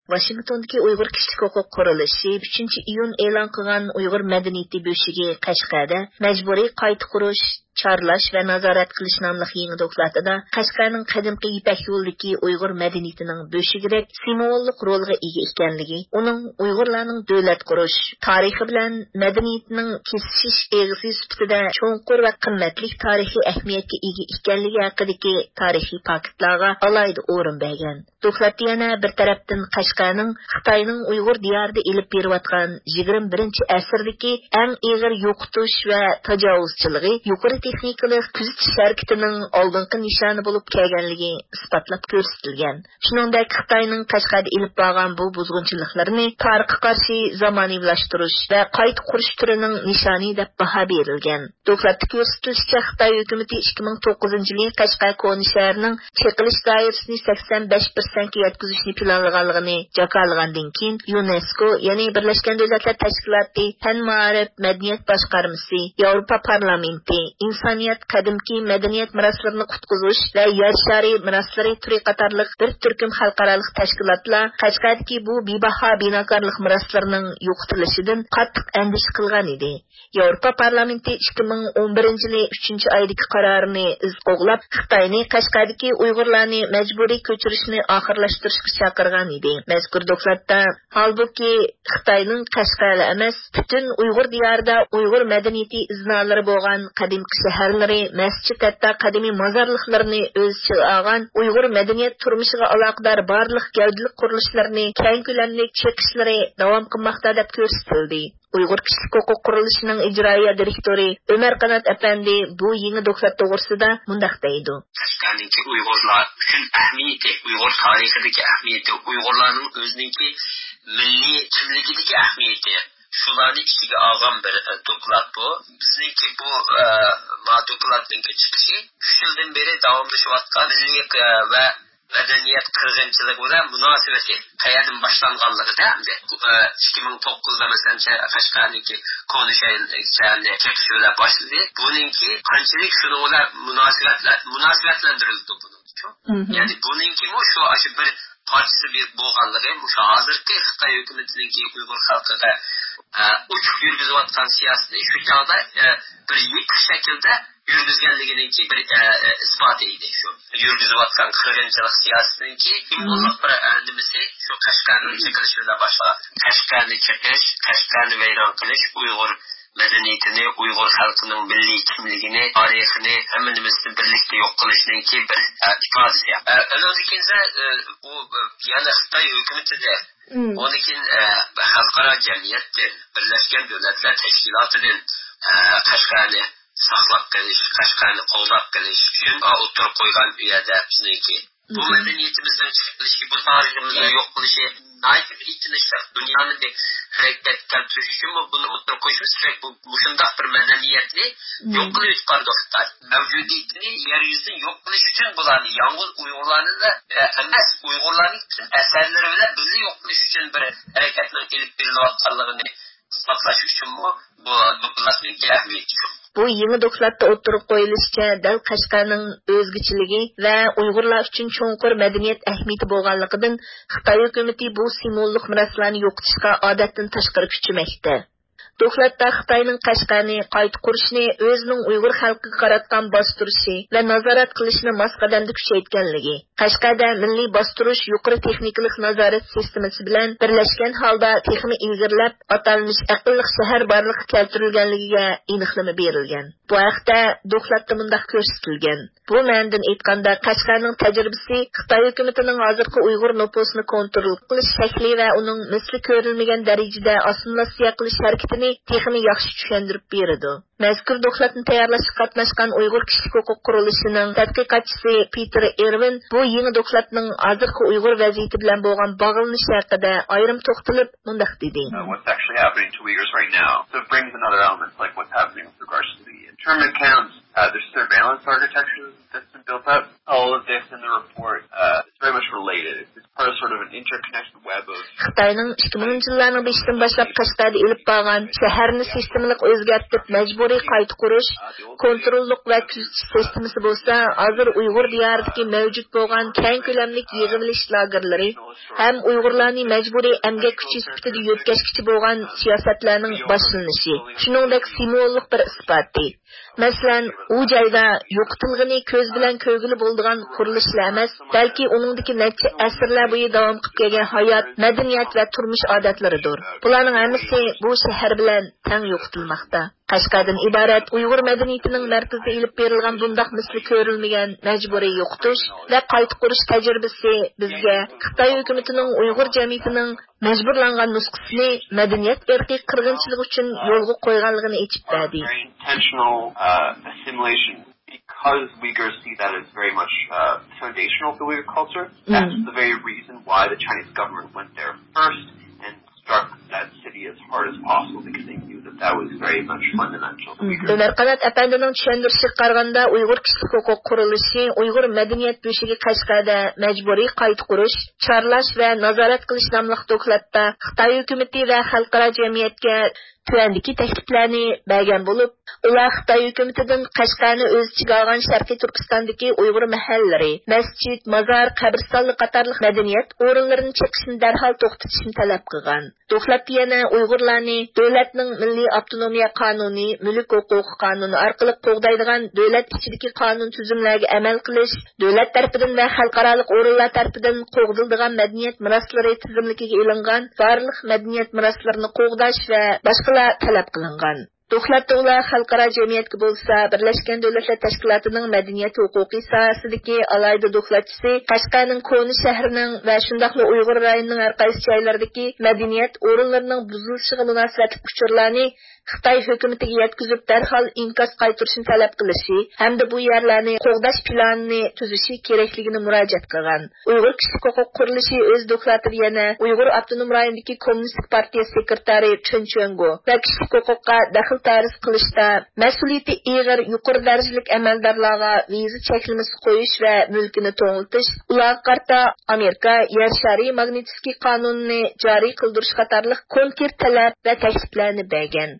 Washingtondagi Uyg'ur kishilik huquq qurilishi 3-iyun e'lon qilgan Uyg'ur madaniyati bo'shigi Qashqarda majburiy qayta qurish, chorlash va nazorat qilish nomli yangi dokladida Qashqarning qadimgi Ipak yo'lidagi Uyg'ur madaniyatining bo'shigidek simvollik rolga ega ekanligi, uning Uyg'urlarning davlat qurish tarixi bilan madaniyatining kesishish eg'isi sifatida cho'nqur va qimmatli tarixiy ahamiyatga ega ekanligi haqidagi tarixiy faktlarga alohida o'rin bergan. Dokladda yana bir tarafdan Qashqarning Xitoyning Uyg'ur diyorida elib berayotgan 21-asrdagi eng og'ir yo'qotish va tajovuzchiligi yuqori texnikalik kuzatish harakatining oldingi nishoni bo'lib kelganligi isbotlab ko'rsatilgan. Shuningdek, Xitoyning Qashqarda elib borgan bu buzg'unchiliklarni tarixga qarshi zamoniylashtirish va qayta qurish turining nishoni deb baho berilgan. Dokladda ko'rsatilishicha, Xitoy hukumati 2009-yil Qashqar koni shahrining cheqilish doirasini 85% ga yetkazishni planlaganligini jakarlagandan keyin UNESCO, ya'ni Birlashgan Davlatlar Tashkiloti, Fan ma'rif madaniyat boshqarmasi, Yevropa parlamenti, insoniyat qadimki madaniyat meroslarini qutqizish va yer shari meroslari turi qatorliq bir turkum xalqaro tashkilotlar Qashqardagi bu bebaho binokorlik meroslarining yo'qotilishidan qattiq andisha qilgan edi. Yevropa parlamenti 2011-yil 3-oydagi qarorini iz qo'g'lab, Xitoyni Qashqardagi Uyg'urlarni majburiy ko'chirishni oxirlashtirishga chaqirgan edi. Mazkur dokladda holbuki Xitoyning Qashqarda emas, butun Uyg'ur diyorida Uyg'ur madaniyati iznalari bo'lgan qadimki shaharlari, masjid hatto qadimiy mozorliqlarni o'z ichiga olgan Uyg'ur madaniyat turmushiga aloqador barliq gavdalik qurilishlarni keng ko'lamli cheqishlari davom qilmoqda deb ko'rsatildi. Uyg'ur kishilik huquq qurilishining ijroiya direktori Ömer Qanat Efendi bu yangi doklad to'g'risida mundaq deydi. Qashqardagi Uyg'urlar uchun ahamiyati, Uyg'ur tarixidagi ahamiyati, Uyg'urlarning o'ziniki milliy kimligidagi ahamiyati, shularni ichiga olgan bir doklad bu. Bizniki bu dokladning chiqishi 3 yildan beri davomlashayotgan milliy va madaniyat qirg'inchiligi bilan munosabati qayerdan boshlanganligida 2009da masalan Qashqardagi koni shaharni cheklashlar boshladi. Buningki qanchalik shuni bilan munosabatlantirildi buni. Ya'ni buningki shu bir parchasi bir bo'lganligi, shu hozirgi Xitoy hukumatining Uyg'ur xalqiga uchuq yurgizayotgan siyosatni shu chog'da bir yirik shaklda yurgizganligining bir isboti edi. Shu yurgizayotgan qirg'inchilik siyosatininki kimlik bir nimasi shu Qashqarning cheklashida boshqa Qashqarni chekish, Qashqarni vayron qilish, Uyg'ur madaniyatini, Uyg'ur xalqining milliy kimligini, tarixini, hamma nimasini birlikda yo'q qilishninki bir ifodasi. Anavikinsa bu yana Xitoy hukumatida Onukin xalqaro jamiyatdan, Birlashgan Davlatlar Tashkilotidan Qashqarni saqlab qolish, Qashqarni qo'llab qolish uchun o'tirib qo'ygan u yerda bizniki. Bu madaniyatimizdan chiqilishi, bu tariximizni yo'q qilishi dunyoning harakat keltirish uchun buni o'tirib qo'yishimiz kerak. Bu shundoq bir madaniyatni yo'q qilib chiqardi Xitoy. Mavjudiyatini yer yuzidan yo'q qilish uchun bularni yolg'iz Uyg'urlarni emas, Uyg'urlarning asarlari bilan birga yo'q qilish uchun bir harakatning elib berilayotganligini isbotlash uchun bu dokladning ahamiyati shu. Bu yangi dokladda o'tirib qo'yilishicha dal Qashqarning o'zgichiligi va Uyg'urlar uchun cho'nqur madaniyat ahamiyati bo'lganligidan Xitoy hukumati bu simvollik meroslarni yo'qotishga odatdan tashqari kuchmoqda. Dokladda Xitoyning Qashqarni qayta qurishni o'zining Uyg'ur xalqiga qaratgan bostirishi va nazorat qilishni masqadamda kuchaytganligi, Qashqarda milliy bostirish yuqori texnikalik nazorat sistemasi bilan birlashgan holda texnik ilgirlab atalmish aqlli shahar barliqqa keltirilganligiga aniqlama berilgan. Bu haqda dokladda mundaq ko'rsatilgan. Bu ma'nodan aytganda Qashqarning tajribasi Xitoy hukumatining hozirgi Uyg'ur nopusini kontrol qilish shakli va uning misli ko'rilmagan darajada assimilyatsiya qilish harakatini texnik yaxshi tushuntirib beradi. Mazkur dokladni tayyorlashga qatnashgan Uyg'ur kishilik huquq qurilishining tadqiqotchisi Peter Erwin bu yangi dokladning hozirgi Uyg'ur vaziyati bilan bo'lgan bog'lanishi haqida ayrim to'xtalib mundaq dedi. What's actually happening to Uyghurs right now? So it brings another element, like what's happening with regards to the internment camps. There's surveillance architecture that's been built up. All of this in the report, it's very much related. It's part of sort of an interconnected web of... Xitayning 2000 yıllarning 5-dan boshlab Qashqarda elib borgan shaharni sistemalik o'zgartirib majburiy qayta qurish, kontrollik va kuzatish sistemasi bo'lsa, hozir Uyg'ur diyoridagi mavjud bo'lgan keng ko'lamli yig'ilish lagerlari ham Uyg'urlarni majburiy emgak kuchi sifatida yo'tkashkichi bo'lgan siyosatlarning boshlanishi. Shuningdek, simvollik bir isboti. Masalan, u joyda yo'qotilgani ko'z bilan ko'rgili bo'ladigan qurilishlar emas, balki uningdagi necha asrlar bo'yi davom qilib kelgan hayot, madaniyat va turmush odatlaridir. Bularning hammasi bu shahar bilan teng yo'qotilmoqda. Qashqardan iborat Uyg'ur madaniyatining markazida ilib berilgan bundoq misli ko'rilmagan majburiy yo'qotish va qayta qurish tajribasi bizga Xitoy hukumatining Uyg'ur jamiyatining majburlangan nusxasini madaniyat irqiy qirg'inchilik uchun yo'lga qo'yganligini aytib berdi. Because Uyghurs see that as very much foundational to Uyghur culture, that's the very reason why the Chinese government went there first and struck that city as hard as possible, because they knew that was very much fundamental to Uyghurs. Ömer Qanat Efendi'nin tushuntirishga qaraganda Uyg'ur kishilik huquq qurilishi Uyg'ur madaniyat bo'shigi Qashqarda majburiy qayta qurish, chorlash va nazorat qilish nomli dokladda Xitoy hukumati va xalqaro jamiyatga tuandagi takliflarni bergan bo'lib, ular Xitoy hukumatidan Qashqarni o'z ichiga olgan Sharqiy Turkistondagi Uyg'ur mahallari, masjid, mazar, qabristonlik qatorliq madaniyat o'rinlarini chekishni darhol to'xtatishni talab qilgan. Dokladda yana Uyg'urlarni davlatning milliy avtonomiya qonuni, mulk huquqi qonuni orqali qo'g'daydigan davlat ichidagi qonun tuzumlarga amal qilish, davlat tarafidan va xalqaro o'rinlar tarafidan qo'g'diladigan madaniyat meroslari tizimligiga ilingan barliq madaniyat meroslarini qo'g'dash va boshqa talab qilingan. Dokladda ular xalqaro jamiyatga bo'lsa, Birlashgan Davlatlar Tashkilotining madaniyat huquqi sohasidagi alayda dokladchisi Qashqarning Ko'ni shahrining va shundaqla Uyg'ur rayonining har qaysi joylaridagi madaniyat o'rinlarining buzilishiga munosabatli uchurlarni Xitoy hukumatiga yetkazib darhol inkos qaytarishni talab qilishi hamda bu yerlarni qo'g'dash planini tuzishi kerakligini murojaat qilgan. Uyg'ur kishilik huquq qurilishi o'z dokladida yana Uyg'ur avtonom rayonidagi Kommunistik partiya sekretari Chun Chungo va kishilik huquqqa daxl tarif qilishda mas'uliyati ig'ir yuqori darajalik amaldorlarga viza cheklamasi qo'yish va mulkini to'ng'itish, ularga qarta Amerika yer shari magnitskiy qonunini joriy qildirish qatorliq konkret talab va takliflarni bergan.